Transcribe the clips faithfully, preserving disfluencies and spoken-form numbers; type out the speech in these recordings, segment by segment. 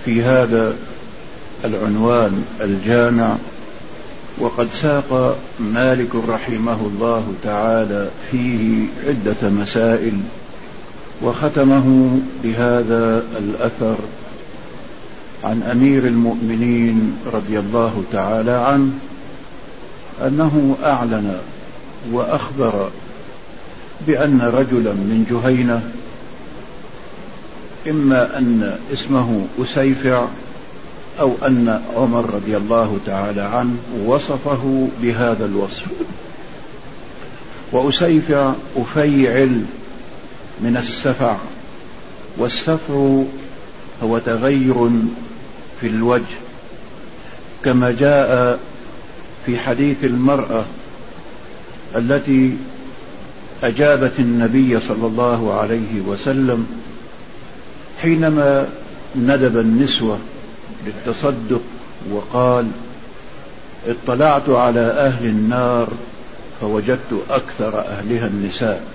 في هذا العنوان الجامع. وقد ساق مالك رحمه الله تعالى فيه عدة مسائل، وختمه بهذا الأثر عن أمير المؤمنين رضي الله تعالى عنه أنه أعلن وأخبر بأن رجلا من جهينة، إما أن اسمه أسيفع أو أن عمر رضي الله تعالى عنه وصفه بهذا الوصف. وأسيفع أفيعل من السفع، والسفع هو تغير في الوجه، كما جاء في حديث المرأة التي أجابت النبي صلى الله عليه وسلم حينما ندب النسوة للتصدق وقال: اطلعت على أهل النار فوجدت أكثر أهلها النساء.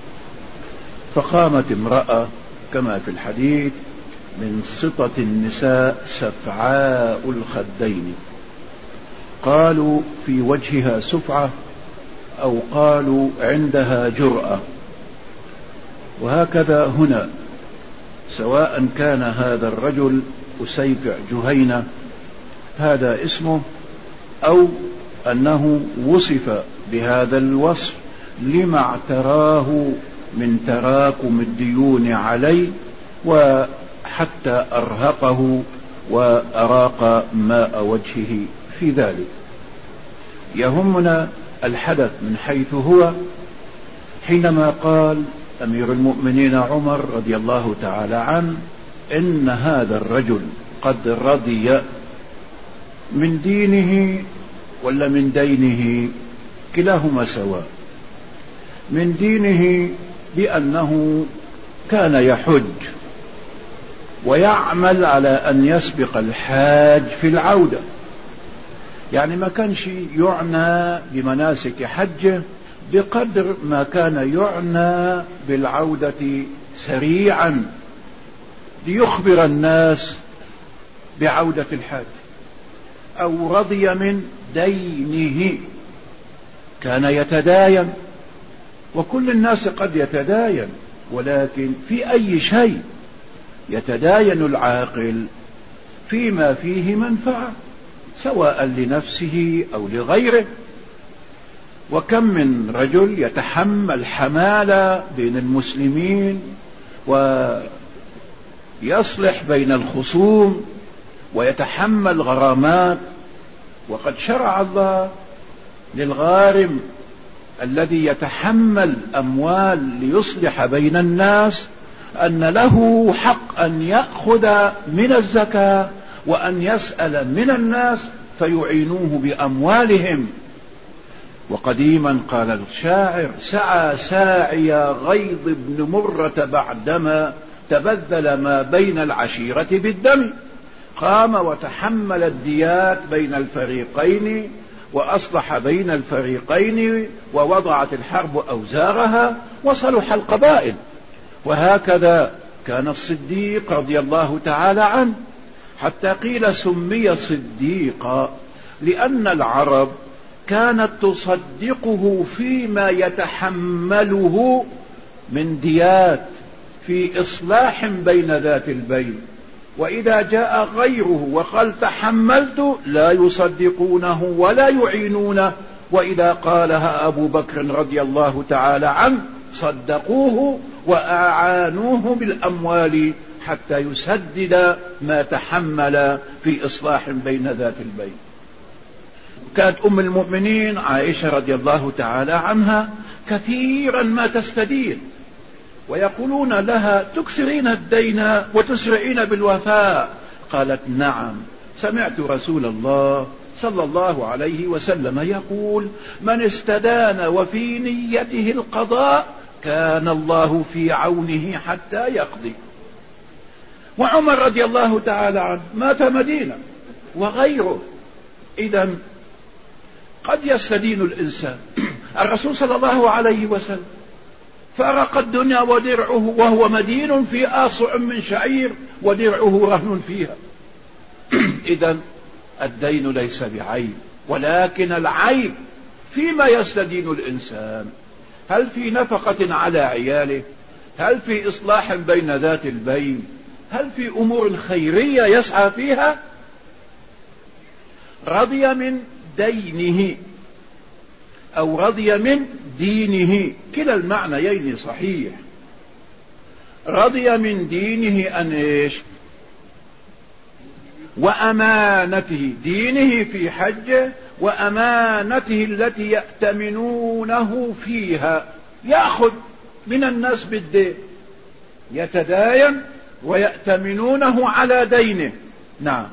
فقامت امرأة كما في الحديث من سطة النساء سفعاء الخدين، قالوا في وجهها سفعة أو قالوا عندها جرأة. وهكذا هنا، سواء كان هذا الرجل أسيفع جهينة هذا اسمه، أو أنه وصف بهذا الوصف لما اعتراه من تراكم الديون عليه، وحتى أرهقه وأراق ماء وجهه في ذلك. يهمنا الحدث من حيث هو، حينما قال أمير المؤمنين عمر رضي الله تعالى عنه إن هذا الرجل قد رضي من دينه ولا من دينه، كلاهما سواء. من دينه بأنه كان يحج ويعمل على أن يسبق الحاج في العودة، يعني ما كانش يعنى بمناسك حجه بقدر ما كان يعنى بالعودة سريعا ليخبر الناس بعودة الحاج. أو رضي من دينه، كان يتداين، وكل الناس قد يتداين، ولكن في أي شيء يتداين العاقل فيما فيه منفعة سواء لنفسه أو لغيره. وكم من رجل يتحمل حمالة بين المسلمين ويصلح بين الخصوم ويتحمل غرامات، وقد شرع الله للغارم الذي يتحمل أموال ليصلح بين الناس أن له حق أن يأخذ من الزكاة وأن يسأل من الناس فيعينوه بأموالهم. وقديما قال الشاعر: سعى ساعي غيظ بن مرة بعدما تبذل ما بين العشيرة بالدم. قام وتحمل الديات بين الفريقين وأصلح بين الفريقين، ووضعت الحرب أوزارها وصلح القبائل. وهكذا كان الصديق رضي الله تعالى عنه، حتى قيل سمي صديقا لأن العرب كانت تصدقه فيما يتحمله من ديات في إصلاح بين ذات البين. وإذا جاء غيره وقال تحملت لا يصدقونه ولا يعينونه، وإذا قالها أبو بكر رضي الله تعالى عنه صدقوه وأعانوه بالأموال حتى يسدد ما تحمل في إصلاح بين ذات البين. كانت أم المؤمنين عائشة رضي الله تعالى عنها كثيرا ما تستدين، ويقولون لها: تكثرين الدين وتسرعين بالوفاء. قالت: نعم، سمعت رسول الله صلى الله عليه وسلم يقول: من استدان وفي نيته القضاء كان الله في عونه حتى يقضي. وعمر رضي الله تعالى عنه مات مدينة وغيره. إذن قد يستدين الإنسان. الرسول صلى الله عليه وسلم فارق الدنيا ودرعه وهو مدين في آصع من شعير ودرعه رهن فيها، إذن الدين ليس بعيب، ولكن العيب فيما يستدين الإنسان. هل في نفقة على عياله؟ هل في إصلاح بين ذات البين؟ هل في أمور خيرية يسعى فيها؟ رضي من دينه أو رضي من دينه، كلا المعنيين صحيح. رضي من دينه أن إيش؟ وأمانته، دينه في حجه وأمانته التي يأتمنونه فيها. يأخذ من الناس بالدين، يتداين ويأتمنونه على دينه. نعم،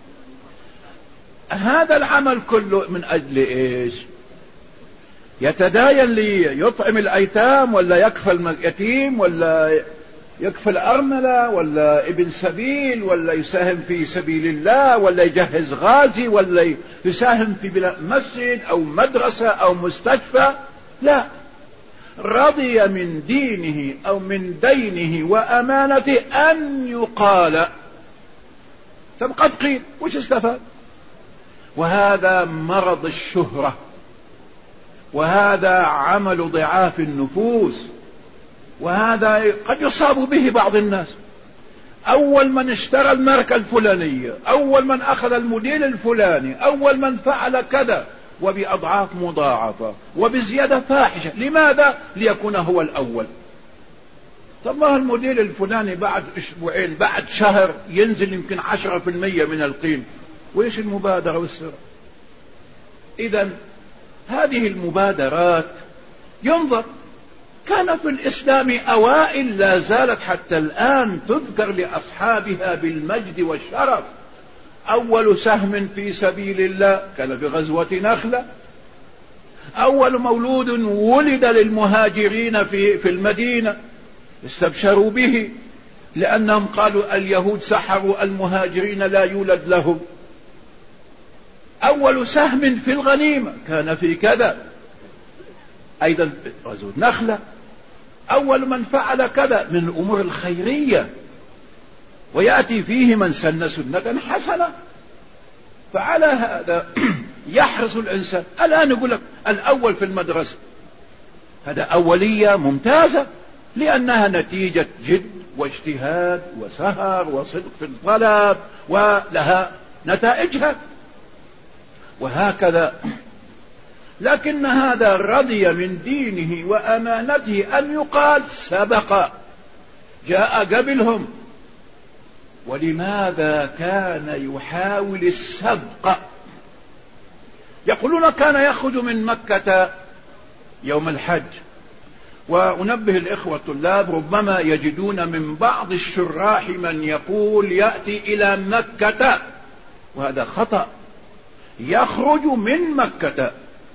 هذا العمل كله من أجل إيش؟ يتداين ليطعم الأيتام، ولا يكفل اليتيم، ولا يكفل أرملة، ولا ابن سبيل، ولا يساهم في سبيل الله، ولا يجهز غازي، ولا يساهم في بناء مسجد أو مدرسة أو مستشفى. لا، رضي من دينه أو من دينه وأمانته أن يقال. طب قد قيل، وش استفاد؟ وهذا مرض الشهرة، وهذا عمل ضعاف النفوس، وهذا قد يصاب به بعض الناس. أول من اشترى الماركة الفلانية، أول من أخذ الموديل الفلاني، أول من فعل كذا، وبأضعاف مضاعفة وبزيادة فاحشة. لماذا؟ ليكون هو الأول. طب ما الموديل الفلاني بعد أسبوعين، بعد شهر، ينزل يمكن عشرة في المية من القيمة. وإيش المبادرة والسرعة؟ إذن هذه المبادرات ينظر. كان في الإسلام أوائل لا زالت حتى الآن تذكر لأصحابها بالمجد والشرف. أول سهم في سبيل الله كان في غزوة نخلة. أول مولود ولد للمهاجرين في, في المدينة استبشروا به، لأنهم قالوا اليهود سحروا المهاجرين لا يولد لهم. أول سهم في الغنيمة كان في كذا، أيضا غزوة نخلة. أول من فعل كذا من الأمور الخيرية، ويأتي فيه من سن سنة حسنة. فعلى هذا يحرص الإنسان. الآن يقول لك الأول في المدرسة، هذا أولية ممتازة، لأنها نتيجة جد واجتهاد وسهر وصدق في الطلب، ولها نتائجها، وهكذا. لكن هذا رضي من دينه وأمانته أن يقال سبق، جاء قبلهم. ولماذا كان يحاول السبق؟ يقولون كان يخرج من مكة يوم الحج. وأنبه الإخوة الطلاب، ربما يجدون من بعض الشراح من يقول يأتي إلى مكة، وهذا خطأ. يخرج من مكة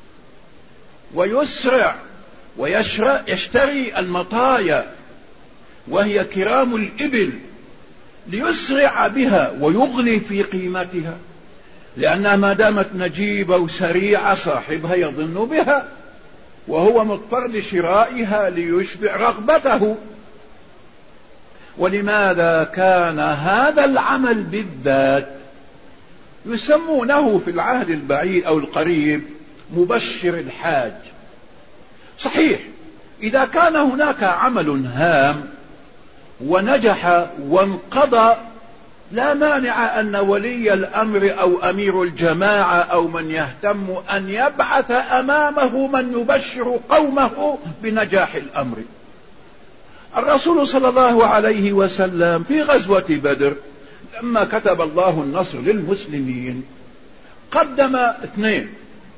ويسرع ويشتري المطايا، وهي كرام الإبل، ليسرع بها ويغلي في قيمتها، لأنها ما دامت نجيبة وسريعة صاحبها يظن بها، وهو مضطر لشرائها ليشبع رغبته. ولماذا كان هذا العمل بالذات يسمونه في العهد البعيد أو القريب مبشر الحاج؟ صحيح، إذا كان هناك عمل هام ونجح وانقضى، لا مانع أن ولي الأمر أو أمير الجماعة أو من يهتم أن يبعث أمامه من يبشر قومه بنجاح الأمر. الرسول صلى الله عليه وسلم في غزوة بدر لما كتب الله النصر للمسلمين قدم اثنين،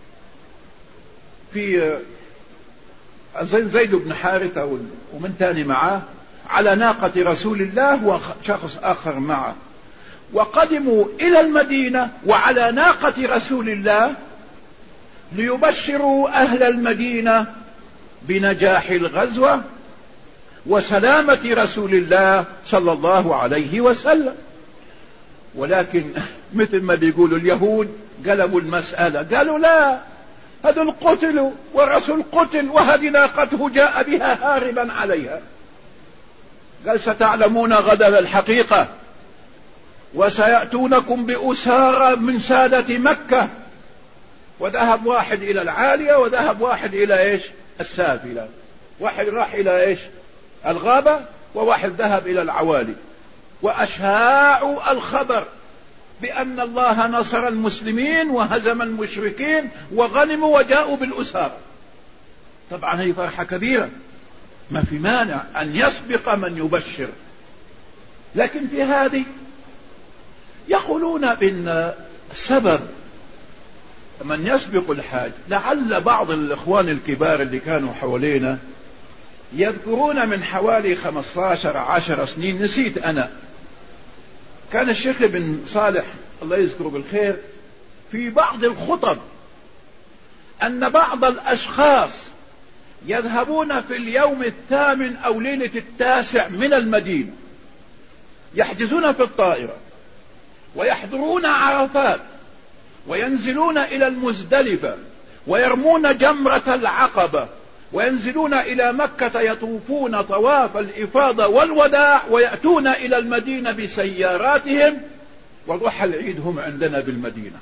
في زيد بن حارثة ومن تاني معه على ناقة رسول الله وشخص آخر معه، وقدموا إلى المدينة وعلى ناقة رسول الله ليبشروا أهل المدينة بنجاح الغزوة وسلامة رسول الله صلى الله عليه وسلم. ولكن مثل ما بيقولوا اليهود قلبوا المسألة، قالوا لا، هذا القتل والرسول قتل وهذه ناقته جاء بها هاربا عليها. قال ستعلمون غدا الحقيقة. وسيأتونكم بأسارى من سادة مكة. وذهب واحد إلى العالية وذهب واحد إلى إيش؟ السافلة. واحد راح إلى إيش؟ الغابة، وواحد ذهب إلى العوالي، وأشاعوا الخبر بأن الله نصر المسلمين وهزم المشركين وغنموا وجاءوا بالأسارى. طبعا هي فرحة كبيرة، ما في مانع أن يسبق من يبشر. لكن في هذه يقولون بأن السبب من يسبق الحاج، لعل بعض الإخوان الكبار اللي كانوا حوالينا يذكرون من حوالي خمسة عشر عشر سنين، نسيت أنا، كان الشيخ بن صالح الله يذكره بالخير في بعض الخطب أن بعض الأشخاص يذهبون في اليوم الثامن أو ليلة التاسع من المدينة، يحجزون في الطائرة ويحضرون عرفات وينزلون إلى المزدلفة ويرمون جمرة العقبة وينزلون إلى مكة يطوفون طواف الإفاضة والوداع ويأتون إلى المدينة بسياراتهم، وضحى العيد هم عندنا بالمدينة.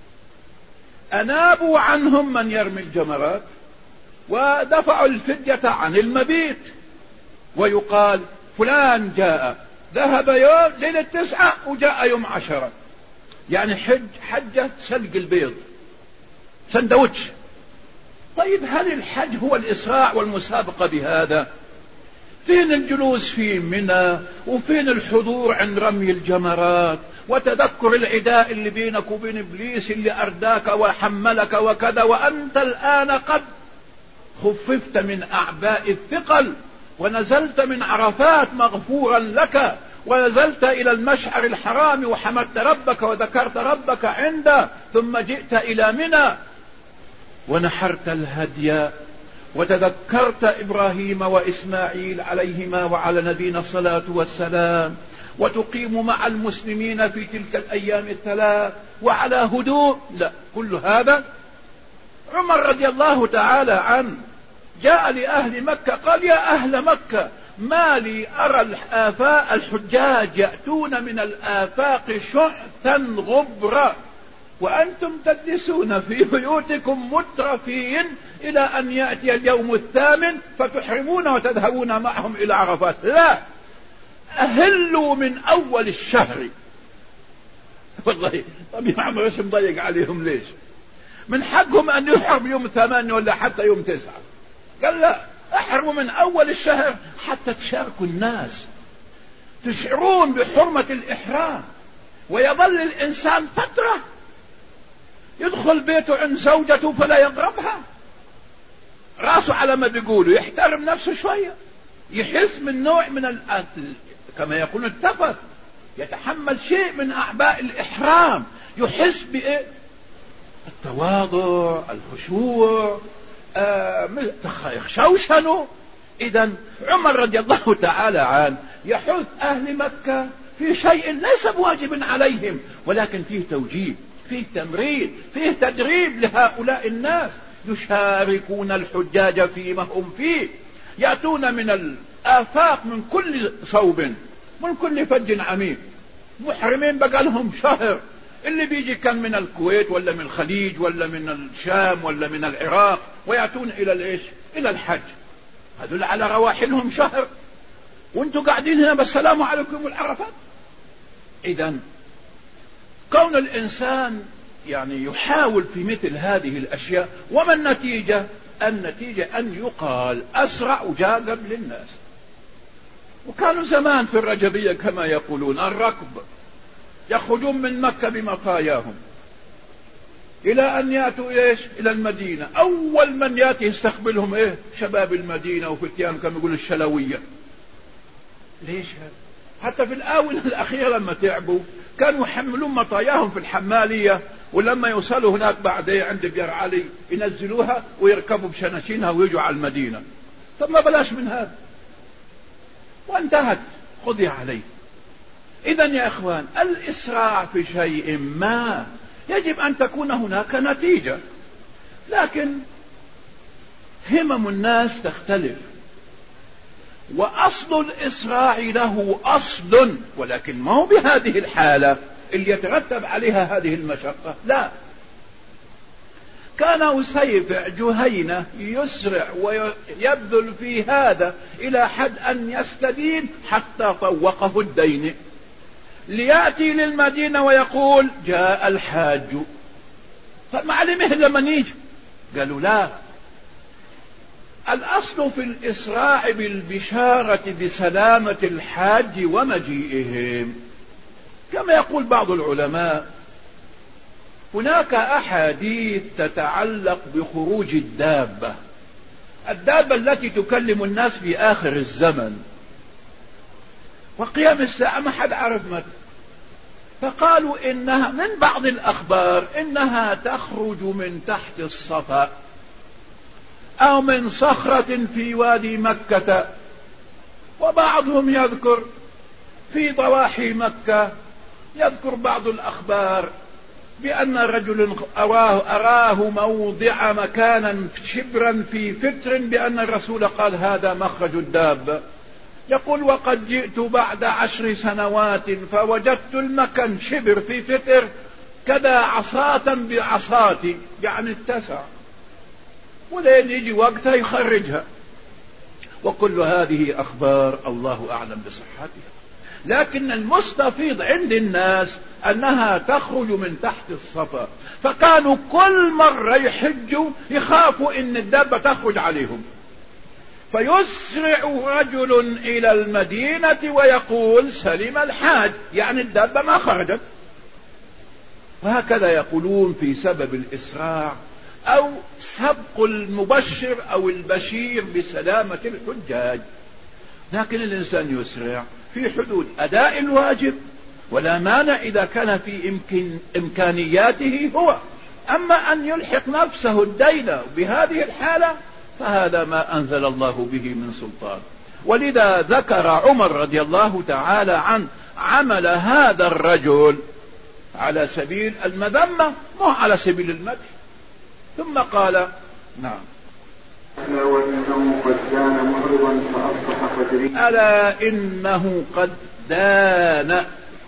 أنابوا عنهم من يرمي الجمرات ودفعوا الفدية عن المبيت، ويقال فلان جاء ذهب يوم ليلة تسعة وجاء يوم عشرة، يعني حج حجة سلق البيض سندوتش. طيب هل الحج هو الإسراع والمسابقة بهذا؟ فين الجلوس في منى، وفين الحضور عند رمي الجمرات وتذكر العداء اللي بينك وبين إبليس اللي أرداك وحملك وكذا، وأنت الآن قد خففت من أعباء الثقل ونزلت من عرفات مغفورا لك، ونزلت إلى المشعر الحرام وحمدت ربك وذكرت ربك عنده، ثم جئت إلى منى ونحرت الهدي وتذكرت إبراهيم وإسماعيل عليهما وعلى نبينا الصلاة والسلام، وتقيم مع المسلمين في تلك الأيام الثلاث وعلى هدوء. لا، كل هذا عمر رضي الله تعالى عنه جاء لأهل مكة قال يا أهل مكة ما لي أرى الآفاق الحجاج يأتون من الآفاق شعثا غبرا وأنتم تجلسون في بيوتكم مترفين إلى أن يأتي اليوم الثامن فتحرمون وتذهبون معهم إلى عرفات. لا، أهلوا من أول الشهر. والله طب يا عمر ايش مضيق عليهم ليش؟ من حقهم أن يحرم يوم ثمانية ولا حتى يوم تسعة. قال لا، احرموا من أول الشهر حتى تشاركوا الناس، تشعرون بحرمة الإحرام. ويظل الإنسان فترة يدخل بيته عند زوجته فلا يقربها، راسه على ما بيقولوا يحترم نفسه شوية، يحس من نوع من الأكل كما يقول التفت، يتحمل شيء من أعباء الإحرام، يحس بإيه؟ التواضع، الخشوع، آه يخشوشنوا. إذن عمر رضي الله تعالى عنه يحث أهل مكة في شيء ليس بواجب عليهم، ولكن فيه توجيه، فيه تمرين، فيه تدريب لهؤلاء الناس، يشاركون الحجاج فيما هم فيه، يأتون من الآفاق من كل صوب، من كل فج عميق، محرمين بقى لهم شهر. اللي بيجي كان من الكويت ولا من الخليج ولا من الشام ولا من العراق، ويأتون إلى الإيش؟ إلى الحج. هذول على رواحلهم شهر، وانتوا قاعدين هنا بالسلام عليكم والعرفات. إذن كون الإنسان يعني يحاول في مثل هذه الأشياء، وما النتيجة؟ النتيجة أن يقال أسرع وجاء قبل الناس. وكانوا زمان في الرجبية كما يقولون الركب، يخرجون من مكة بمطاياهم إلى أن يأتوا إيش؟ إلى المدينة. أول من يأتي يستقبلهم إيه؟ شباب المدينة وفتيان كما يقول الشلوية. ليش هذا؟ حتى في الآونة الأخيرة لما تعبوا كانوا يحملون مطاياهم في الحمالية، ولما يوصلوا هناك بعد عند بير علي ينزلوها ويركبوا بشناشينها ويجوا على المدينة. طب ما بلاش من هذا، وانتهت قضي عليه. إذن يا إخوان، الإسراع في شيء ما يجب أن تكون هناك نتيجة، لكن همم الناس تختلف، وأصل الإسراع له أصل، ولكن ما هو بهذه الحالة اللي يترتب عليها هذه المشقة، لا. كان أسيفع جهينة يسرع ويبذل في هذا إلى حد أن يستدين حتى طوقه الدين، ليأتي للمدينة ويقول جاء الحاج، فمعلمه لما يجي قالوا لا، الأصل في الإسراع بالبشارة بسلامة الحاج ومجيئهم. كما يقول بعض العلماء هناك أحاديث تتعلق بخروج الدابة، الدابة التي تكلم الناس في آخر الزمن وقيام الساعة ما حد عرف متى، فقالوا إنها من بعض الأخبار إنها تخرج من تحت الصفا أو من صخرة في وادي مكة، وبعضهم يذكر في ضواحي مكة، يذكر بعض الأخبار بأن رجل أراه, أراه موضع مكانا شبرا في فتر بأن الرسول قال هذا مخرج الدابة. يقول وقد جئت بعد عشر سنوات فوجدت المكان شبر في فتر كذا عصاة بعصاتي، يعني اتسع، ولين يجي وقتها يخرجها. وكل هذه أخبار الله أعلم بصحتها، لكن المستفيض عند الناس أنها تخرج من تحت الصفا، فكانوا كل مرة يحجوا يخافوا إن الدابة تخرج عليهم، فيسرع رجل إلى المدينة ويقول سلم الحاج، يعني الدابة ما خرجت. وهكذا يقولون في سبب الإسراع أو سبق المبشر أو البشير بسلامة الحجاج. لكن الإنسان يسرع في حدود أداء الواجب، ولا مانع إذا كان في إمكان إمكانياته هو. أما أن يلحق نفسه الدين بهذه الحالة فهذا ما أنزل الله به من سلطان. ولذا ذكر عمر رضي الله تعالى عنه عمل هذا الرجل على سبيل المذمة مو على سبيل المدح، ثم قال نعم ألا وإنه قد دان معرضا فأصبح فجريا. ألا إنه قد دان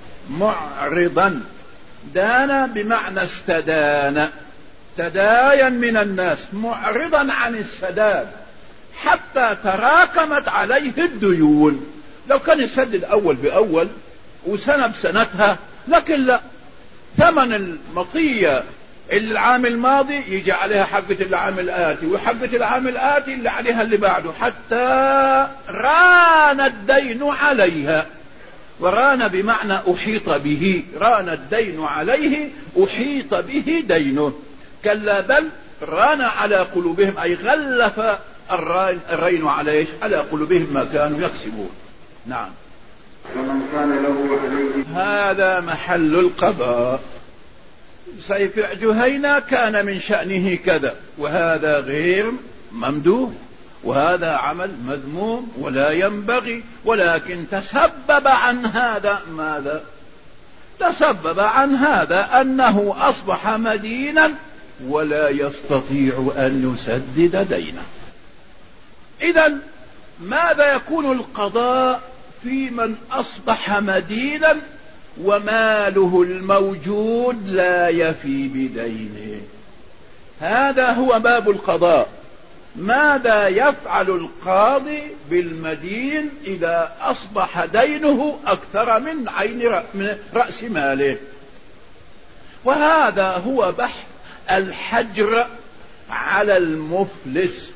معرضا، دان بمعنى استدان، تداين من الناس معرضا عن السداد حتى تراكمت عليه الديون. لو كان يسدد الأول بأول وسنة بسنتها، لكن لا، ثمن المطية اللي العام الماضي يجي عليها حقة العام الآتي، وحقة العام الآتي اللي عليها اللي بعده، حتى ران الدين عليها. وران بمعنى أحيط به، ران الدين عليه أحيط به دينه. كلا بل ران على قلوبهم، أي غلف الرين عليه على قلوبهم ما كانوا يكسبون. نعم. فمن كان له عليه هذا محل القضاء. سيفع جهينة كان من شأنه كذا، وهذا غير ممدوح، وهذا عمل مذموم ولا ينبغي، ولكن تسبب عن هذا ماذا؟ تسبب عن هذا أنه أصبح مدينا ولا يستطيع أن يسدد دينه. إذن ماذا يكون القضاء في من أصبح مدينا وماله الموجود لا يفي بدينه؟ هذا هو باب القضاء. ماذا يفعل القاضي بالمدين إذا أصبح دينه أكثر من عين من رأس ماله؟ وهذا هو بحث الحجر على المفلس.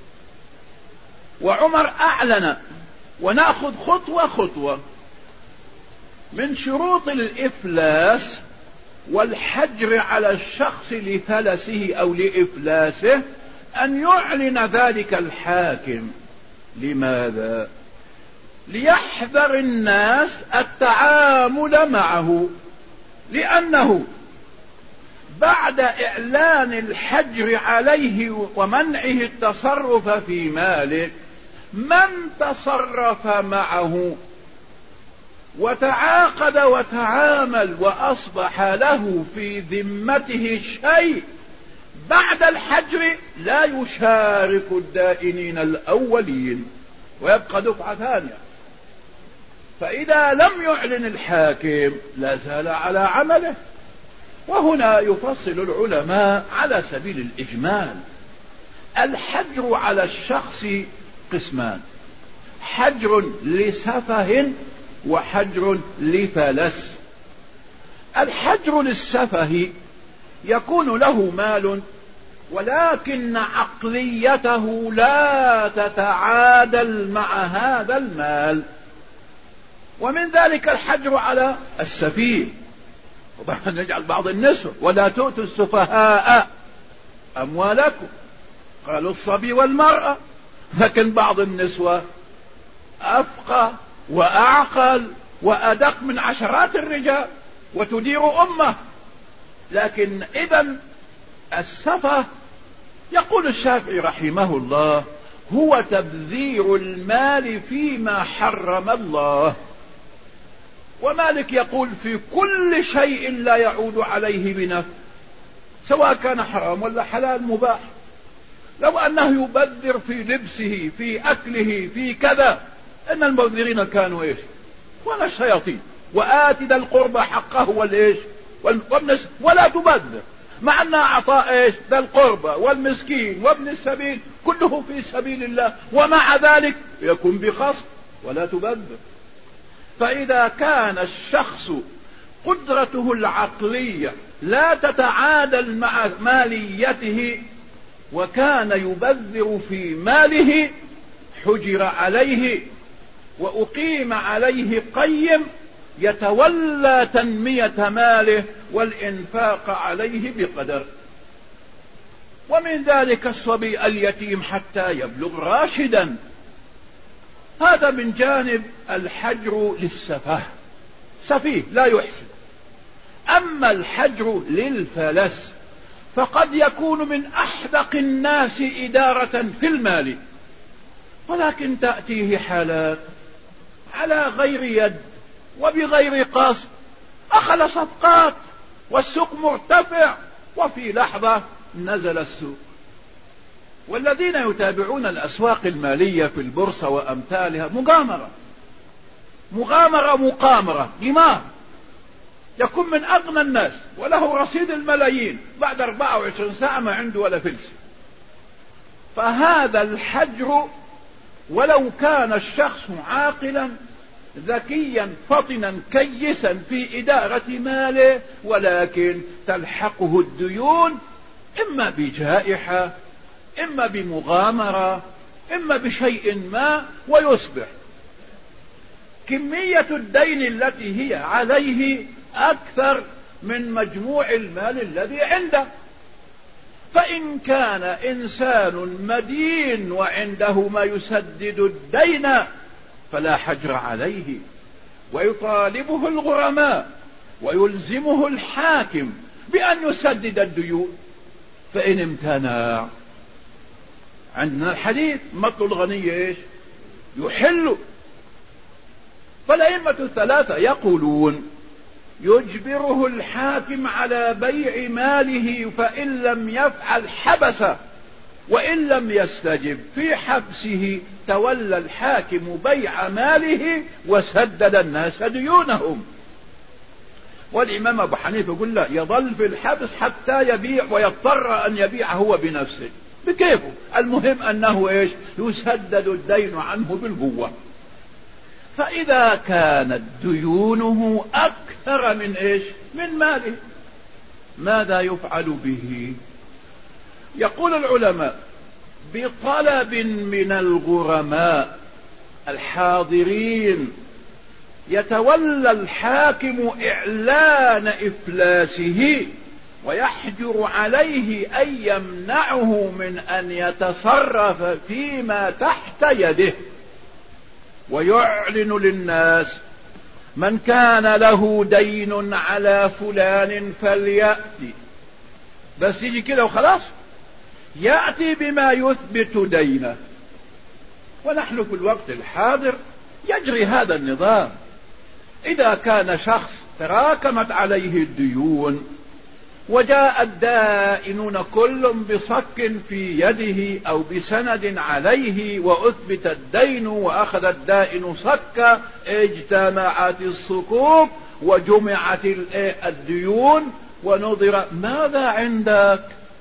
وعمر أعلن، ونأخذ خطوة خطوة. من شروط الإفلاس والحجر على الشخص لفلسه أو لإفلاسه أن يعلن ذلك الحاكم. لماذا؟ ليحذر الناس التعامل معه، لأنه بعد إعلان الحجر عليه ومنعه التصرف في ماله، من تصرف معه وتعاقد وتعامل وأصبح له في ذمته شيء بعد الحجر لا يشارك الدائنين الأولين. ويبقى دفعة ثانية. فإذا لم يعلن الحاكم لا زال على عمله. وهنا يفصل العلماء على سبيل الإجمال. الحجر على الشخص قسمان: حجر لسفه وحجر لفلس. الحجر للسفه يكون له مال ولكن عقليته لا تتعادل مع هذا المال، ومن ذلك الحجر على السفيه. وبعد نجعل بعض النسوة: ولا تؤتوا السفهاء أموالكم. قالوا الصبي والمرأة، لكن بعض النسوة أفقه وأعقل وأدق من عشرات الرجال وتدير أمة. لكن إذن السفه يقول الشافعي رحمه الله هو تبذير المال فيما حرم الله. ومالك يقول في كل شيء لا يعود عليه بنفع، سواء كان حرام ولا حلال مباح. لو أنه يبذر في لبسه، في أكله، في كذا، إن المبذرين كانوا إيش؟ ولا الشياطين. وآت ذا القربى حقه والإيش والمسكين ولا تبذر، مع أن عطاء إيش ذا القربى والمسكين وابن السبيل كله في سبيل الله، ومع ذلك يكون بخصم ولا تبذر. فإذا كان الشخص قدرته العقلية لا تتعادل مع ماليته وكان يبذر في ماله حجر عليه وأقيم عليه قيم يتولى تنمية ماله والإنفاق عليه بقدر. ومن ذلك الصبي اليتيم حتى يبلغ راشدا، هذا من جانب الحجر للسفه، سفيه لا يحسن. أما الحجر للفلس فقد يكون من أحدق الناس إدارة في المال، ولكن تأتيه حالات على غير يد وبغير قصد، أخذ صفقات والسوق مرتفع وفي لحظة نزل السوق. والذين يتابعون الأسواق المالية في البورصة وأمثالها مغامرة مغامرة مقامرة دماغ. يكون من أغنى الناس وله رصيد الملايين، بعد أربعة وعشرين ساعة ما عنده ولا فلس. فهذا الحجر ولو كان الشخص عاقلا ذكيا فطنا كيسا في إدارة ماله، ولكن تلحقه الديون إما بجائحة إما بمغامرة إما بشيء ما، ويصبح كمية الدين التي هي عليه أكثر من مجموع المال الذي عنده. فإن كان إنسان مدين وعنده ما يسدد الدين فلا حجر عليه، ويطالبه الغرماء ويلزمه الحاكم بأن يسدد الديون. فإن امتنع، عندنا الحديث: مطل الغني ايش؟ يحل. فالأئمة الثلاثة يقولون يجبره الحاكم على بيع ماله، فإن لم يفعل حبسه، وإن لم يستجب في حبسه تولى الحاكم بيع ماله وسدد الناس ديونهم. والإمام أبو حنيفة يقول لا، يظل في الحبس حتى يبيع ويضطر أن يبيع هو بنفسه بكيفه، المهم أنه إيش؟ يسدد الدين عنه بالقوة. فإذا كانت ديونه أكثر من إيش؟ من ماله، ماذا يفعل به؟ يقول العلماء بطلب من الغرماء الحاضرين يتولى الحاكم إعلان إفلاسه ويحجر عليه أن يمنعه من أن يتصرف فيما تحت يده، ويعلن للناس: من كان له دين على فلان فليأتي. بس يجي كده وخلاص، يأتي بما يثبت دينه. ونحن في الوقت الحاضر يجري هذا النظام. إذا كان شخص تراكمت عليه الديون وجاء الدائنون كل بصك في يده أو بسند عليه وأثبت الدين وأخذ الدائن صكا، اجتمعت الصكوك وجمعت الديون ونظر ماذا عندك.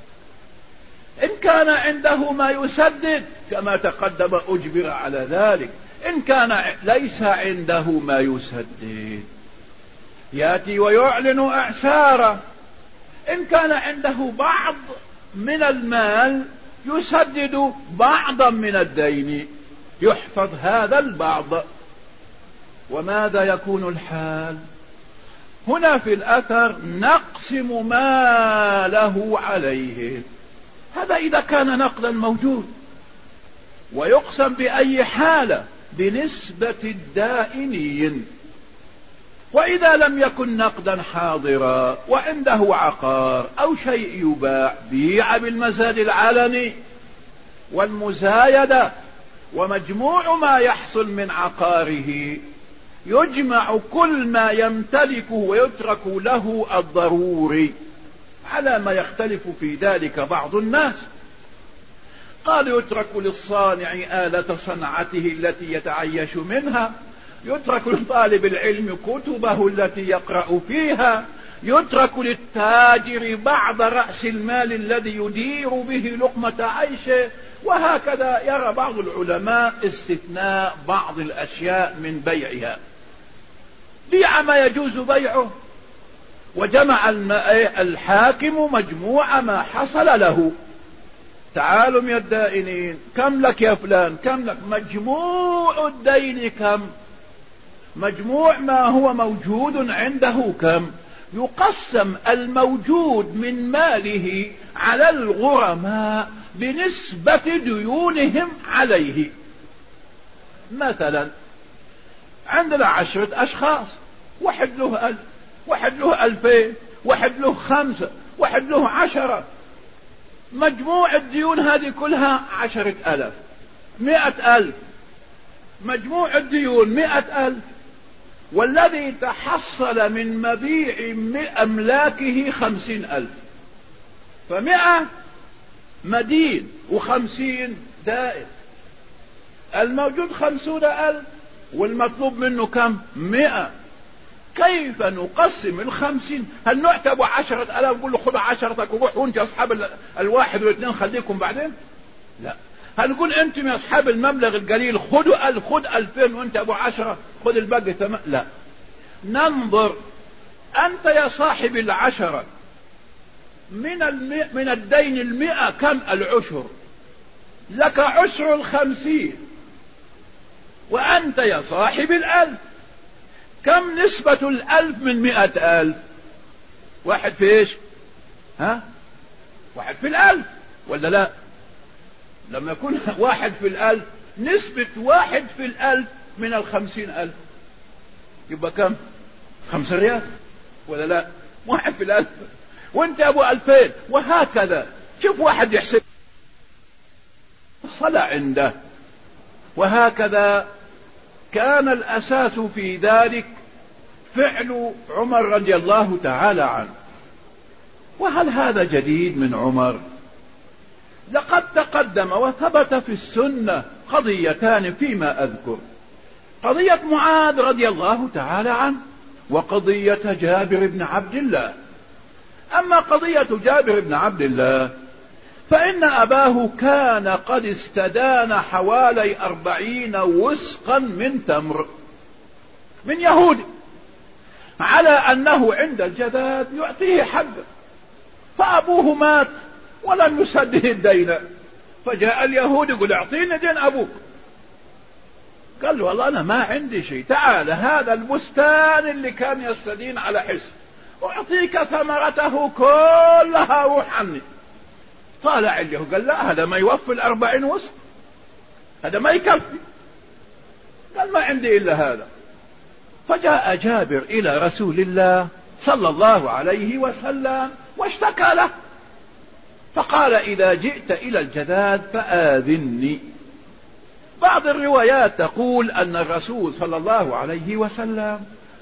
إن كان عنده ما يسدد كما تقدم أجبر على ذلك، إن كان ليس عنده ما يسدد يأتي ويعلن إعساره. إن كان عنده بعض من المال يسدد بعضا من الدين، يحفظ هذا البعض. وماذا يكون الحال هنا في الأثر؟ نقسم ما له عليه. هذا إذا كان نقدا موجود. ويقسم بأي حالة؟ بنسبة الدائنين. وإذا لم يكن نقدا حاضرا وعنده عقار أو شيء يباع، بيع بالمزاد العلني والمزايدة، ومجموع ما يحصل من عقاره يجمع كل ما يمتلكه ويترك له الضروري، على ما يختلف في ذلك بعض الناس. قال يترك للصانع آلة صنعته التي يتعيش منها، يترك لطالب العلم كتبه التي يقرأ فيها، يترك للتاجر بعض رأس المال الذي يدير به لقمة عيشه. وهكذا يرى بعض العلماء استثناء بعض الأشياء من بيعها. بيع ما يجوز بيعه، وجمع الحاكم مجموع ما حصل له. تعالوا يا الدائنين، كم لك يا فلان؟ كم لك؟ مجموع الدين كم؟ مجموع ما هو موجود عنده كم؟ يقسم الموجود من ماله على الغرماء بنسبة ديونهم عليه. مثلا عندنا عشرة أشخاص، واحد له ألف، واحد له ألفين، واحد له خمسة، واحد له عشرة. مجموع الديون هذه كلها عشرة ألف، مئة ألف. مجموع الديون مئة ألف، والذي تحصل من مبيع أملاكه خمسين ألف. فمئة مدين وخمسين دائن. الموجود خمسون ألف والمطلوب منه كم؟ مئة. كيف نقسم الخمسين؟ هل نعتب عشرة ألاف نقول له خذ عشرتك وروح وانت أصحاب الواحد والاثنين خليكم بعدين؟ لا. هل نقول انتم يا أصحاب المبلغ القليل خذوا ألف، خذ ألفين وانت أبو عشرة خذ الباقي ثمان؟ لا. ننظر أنت يا صاحب العشرة من المئة من الدين المئة كم؟ العشر. لك عشر الخمسين. وأنت يا صاحب الألف كم نسبة الألف من مئة ألف؟ واحد في إيش؟ ها؟ واحد في الألف ولا لا؟ لما يكون واحد في الألف نسبة واحد في الألف من الخمسين ألف يبقى كم؟ خمسة ريال ولا لا؟ واحد في الألف وانت أبو ألفين. وهكذا شوف واحد يحسب صلى عنده. وهكذا كان الأساس في ذلك فعل عمر رضي الله تعالى عنه. وهل هذا جديد من عمر؟ لقد تقدم وثبت في السنة قضيتان فيما أذكر: قضية معاذ رضي الله تعالى عنه، وقضية جابر بن عبد الله. أما قضية جابر بن عبد الله فإن أباه كان قد استدان حوالي أربعين وسقا من تمر من يهود على أنه عند الجداد يعطيه حقه، فأبوه مات ولم يسدد الدين. فجاء اليهود يقول اعطيني دين أبوك. قال له والله أنا ما عندي شيء، تعال هذا البستان اللي كان يستدين على حسن أعطيك ثمرته كلها روح عني. طالع اليهود قال لا هذا ما يوفي الأربعين وسق، هذا ما يكفي. قال ما عندي إلا هذا. فجاء جابر إلى رسول الله صلى الله عليه وسلم واشتكى له، فقال إذا جئت إلى الجداد فآذني. بعض الروايات تقول أن الرسول صلى الله عليه وسلم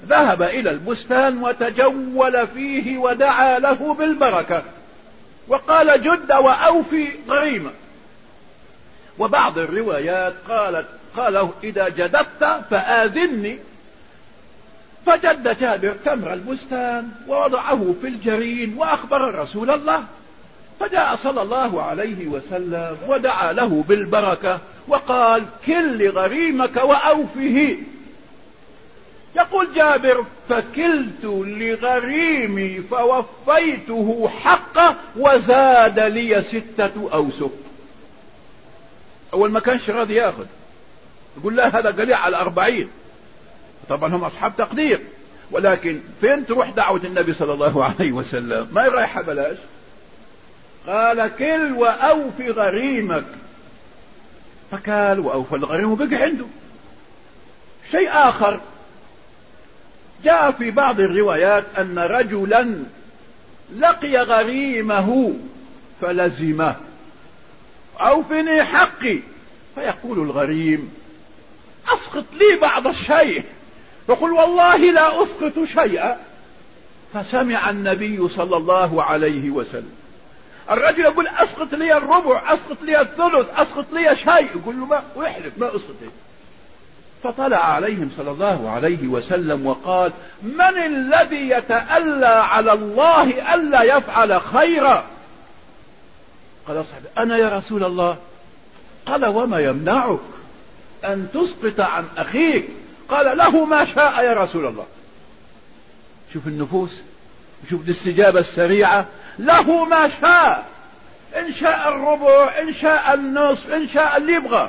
ذهب إلى البستان وتجول فيه ودعا له بالبركة وقال جد وأوفي غريمة. وبعض الروايات قالت قاله إذا جددت فآذني، فجد جابر تمر البستان ووضعه في الجرين وأخبر رسول الله، فجاء صلى الله عليه وسلم ودعا له بالبركة وقال كل غريمك وأوفه. يقول جابر فكلت لغريمي فوفيته حقه وزاد لي ستة أوسق. أول ما كانش راضي ياخذ، يقول لا هذا قليل على أربعين، طبعا هم أصحاب تقدير، ولكن فين تروح دعوة النبي صلى الله عليه وسلم؟ ما رايحة بلاش. قال كل وأوفي غريمك، فكال وأوفى الغريم وبقي عنده. شيء آخر جاء في بعض الروايات أن رجلا لقي غريمه فلزمه أوفني حقي، فيقول الغريم أسقط لي بعض الشيء، يقول والله لا أسقط شيئا. فسمع النبي صلى الله عليه وسلم الرجل يقول أسقط لي الربع، أسقط لي الثلث، أسقط لي شيء، يقول له ما ويحلف ما أسقط لي. فطلع عليهم صلى الله عليه وسلم وقال من الذي يتألى على الله ألا يفعل خيرا؟ قال صاحبي أنا يا رسول الله. قال وما يمنعك أن تسقط عن أخيك؟ قال له ما شاء يا رسول الله. شوف النفوس، شوف الاستجابة السريعة، له ما شاء، إن شاء الربع، إن شاء النصف، إن شاء اللي يبغى.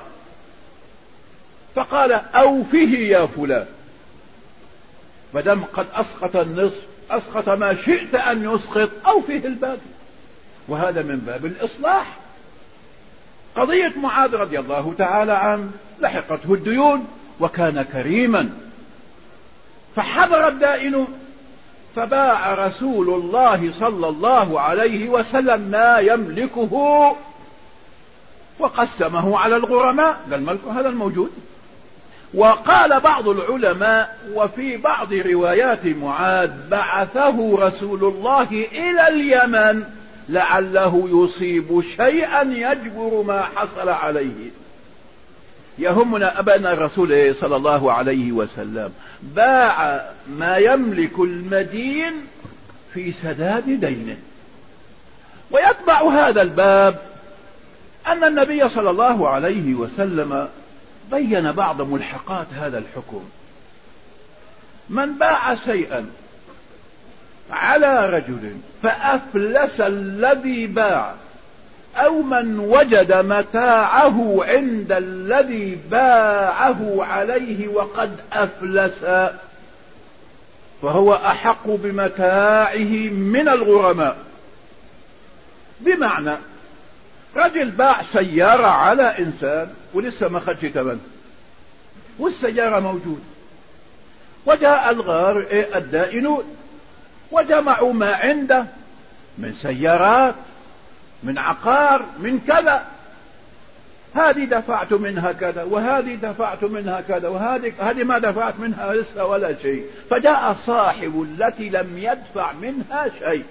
فقال أوفه يا فلان، مدام قد أسقط النصف أسقط ما شئت أن يسقط، أوفه الباقي. وهذا من باب الإصلاح. قضية معاذ رضي الله تعالى عنه لحقته الديون وكان كريما، فحضر الدائن فباع رسول الله صلى الله عليه وسلم ما يملكه وقسمه على الغرماء، قال ملك هذا الموجود. وقال بعض العلماء وفي بعض روايات معاذ بعثه رسول الله إلى اليمن لعله يصيب شيئا يجبر ما حصل عليه. يهمنا أبنا الرسول صلى الله عليه وسلم باع ما يملك المدين في سداد دينه. ويتبع هذا الباب أن النبي صلى الله عليه وسلم بين بعض ملحقات هذا الحكم. من باع شيئا على رجل فأفلس الذي باع، أو من وجد متاعه عند الذي باعه عليه وقد أفلس، فهو أحق بمتاعه من الغرماء. بمعنى رجل باع سيارة على إنسان ولسه ما خدش ثمن والسيارة موجود، وجاء الغار الدائنون وجمعوا ما عنده من سيارات، من عقار، من كذا، هذه دفعت منها كذا وهذه دفعت منها كذا وهذه هذه ما دفعت منها لسه ولا شيء. فجاء صاحب التي لم يدفع منها شيء.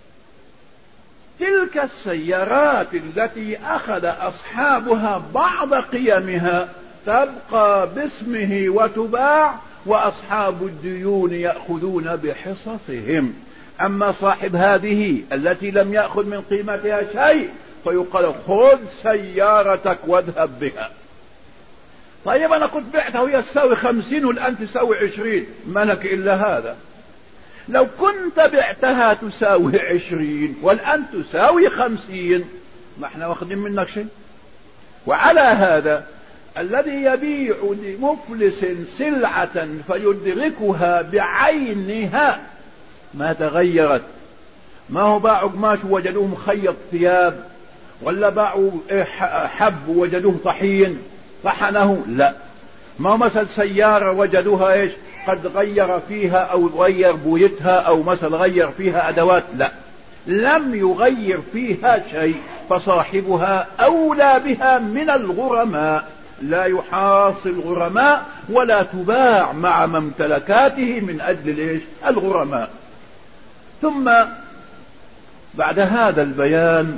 تلك السيارات التي أخذ أصحابها بعض قيمها تبقى باسمه وتباع، وأصحاب الديون يأخذون بحصصهم. أما صاحب هذه التي لم يأخذ من قيمتها شيء فيقال خذ سيارتك واذهب بها. طيب أنا كنت بعتها وهي تساوي خمسين والآن تساوي عشرين، ما لك إلا هذا. لو كنت بعتها تساوي عشرين والآن تساوي خمسين ما احنا واخدين منك شيء. وعلى هذا الذي يبيع لمفلس سلعة فيدركها بعينها ما تغيرت، ما هو باعوا قماش ووجدوه مخيط ثياب، ولا باعوا حب ووجدوه طحين طحنه، لا. ما هو مثل سيارة وجدوها ايش قد غير فيها او غير بويتها او مثل غير فيها ادوات، لا، لم يغير فيها شيء، فصاحبها اولى بها من الغرماء. لا يحاصي الغرماء ولا تباع مع ممتلكاته من أجل ليش الغرماء. ثم بعد هذا البيان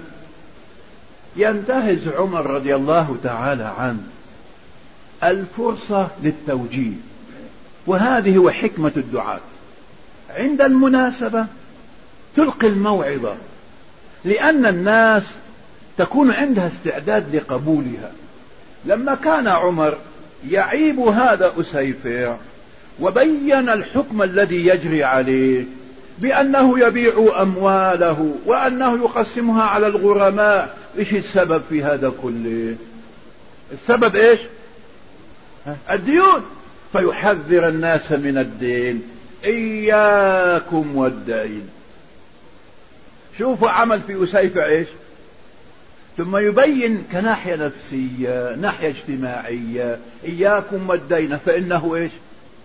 ينتهز عمر رضي الله تعالى عنه الفرصة للتوجيه، وهذه هو حكمة الدعاة، عند المناسبة تلقي الموعظة، لأن الناس تكون عندها استعداد لقبولها. لما كان عمر يعيب هذا أسيفع وبين الحكم الذي يجري عليه بأنه يبيع أمواله وأنه يقسمها على الغرماء، إيش السبب في هذا كله؟ السبب إيش؟ الديون. فيحذر الناس من الدين، إياكم والدين. شوفوا عمل في أسيفع إيش؟ ثم يبين كناحية نفسية ناحية اجتماعية، إياكم والدين فإنه إيش؟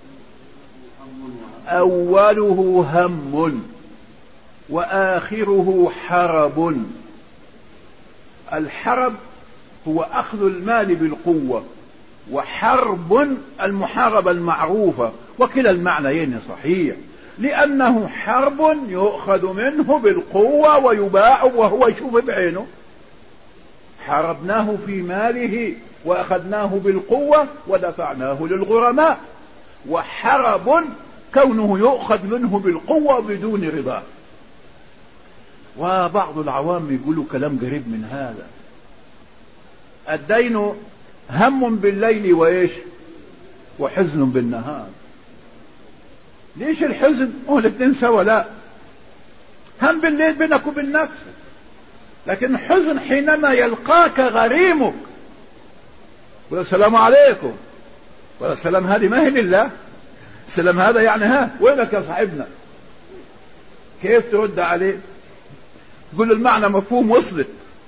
أوله هم وآخره حرب. الحرب هو أخذ المال بالقوة، وحرب المحاربة المعروفة، وكلا المعنيين صحيح، لأنه حرب يؤخذ منه بالقوة ويباع وهو يشوف بعينه. حاربناه في ماله وأخذناه بالقوة ودفعناه للغرماء، وحرب كونه يؤخذ منه بالقوة بدون رضا. وبعض العوام يقولوا كلام قريب من هذا، الدين هم بالليل وإيش وحزن بالنهار. ليش الحزن؟ هو الاثنين سوا؟ لا، هم بالليل بينك وبين نفسك، لكن حزن حينما يلقاك غريمك ويقول السلام عليكم، ولا السلام هذه ما هي لله، السلام هذا يعني ها وينك يا صاحبنا؟ كيف ترد عليه؟ تقول المعنى مفهوم وصلت.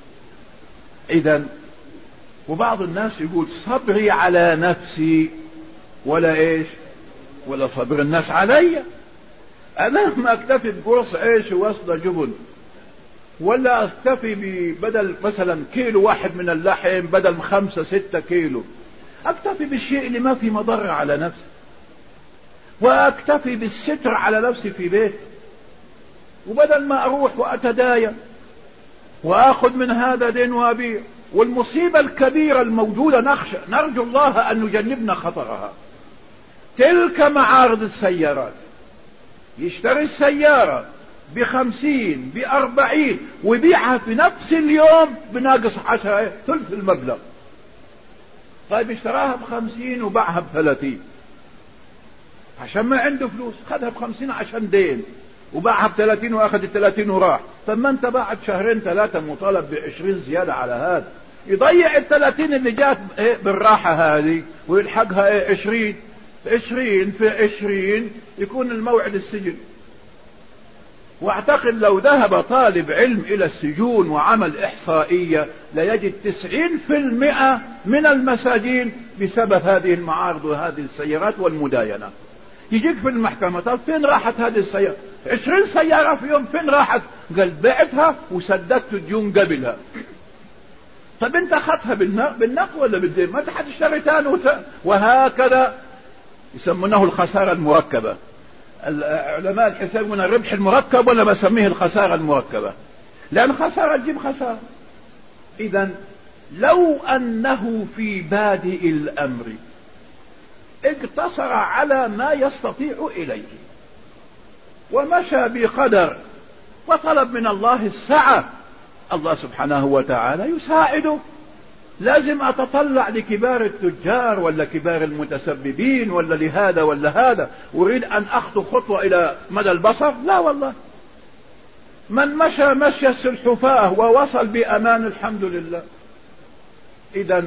إذن وبعض الناس يقول صبري على نفسي ولا ايش ولا صبر الناس علي. انا ما اكتفي بقرص عيش ووصلة جبن، ولا اكتفي بدل مثلا كيلو واحد من اللحم بدل خمسة ستة كيلو، اكتفي بالشيء اللي ما في مضرة على نفسي، واكتفي بالستر على نفسي في بيت، وبدل ما اروح واتداين واخذ من هذا دين وابيع. والمصيبة الكبيرة الموجودة نخشى نرجو الله أن نجنبنا خطرها، تلك معارض السيارات. يشتري السيارة بخمسين بأربعين ويبيعها في نفس اليوم بناقص عشرة ثلث المبلغ. طيب اشتراها بخمسين وباعها بثلاثين عشان ما عنده فلوس، خدها بخمسين عشان دين وباعها بثلاثين واخذ الثلاثين وراح. طب ما انت بعد شهرين ثلاثة مطالب بعشرين زيادة على هذا، يضيع الثلاثين اللي جات ايه بالراحة هذه ويلحقها ايه عشرين عشرين في عشرين يكون الموعد السجن. واعتقد لو ذهب طالب علم الى السجون وعمل احصائية ليجد تسعين في المئة من المساجين بسبب هذه المعارض وهذه السيارات والمداينة. يجيك في المحكمة، طب فين راحت هذه السيارة؟ عشرين سيارة في يوم، فين راحت؟ قال بعتها وسددت ديون قبلها. طب انت اخذتها بالنقد ولا بالدين؟ ما تحد اشتري ثاني وت... وهكذا يسمونه الخسارة المركبة. علماء الحساب من الربح المركب ولا بسميه الخسارة المركبة، لأن خسارة تجيب خسارة. إذا لو أنه في بادئ الأمر اقتصر على ما يستطيع إليه ومشى بقدر وطلب من الله السعة، الله سبحانه وتعالى يساعده. لازم أتطلع لكبار التجار ولا كبار المتسببين ولا لهذا ولا هذا، أريد أن أخطو خطوة إلى مدى البصر؟ لا والله، من مشى مشي السلحفاة ووصل بأمان الحمد لله. إذن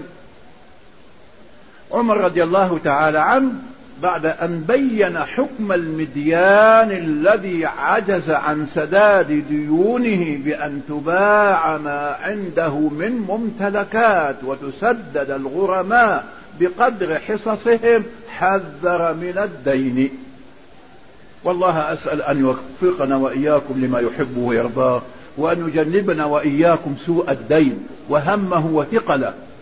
عمر رضي الله تعالى عنه بعد أن بين حكم المديان الذي عجز عن سداد ديونه بأن تباع ما عنده من ممتلكات وتسدد الغرماء بقدر حصصهم، حذر من الدين. والله أسأل أن يوفقنا وإياكم لما يحبه ويرضاه، وأن يجنبنا وإياكم سوء الدين وهمه وثقله،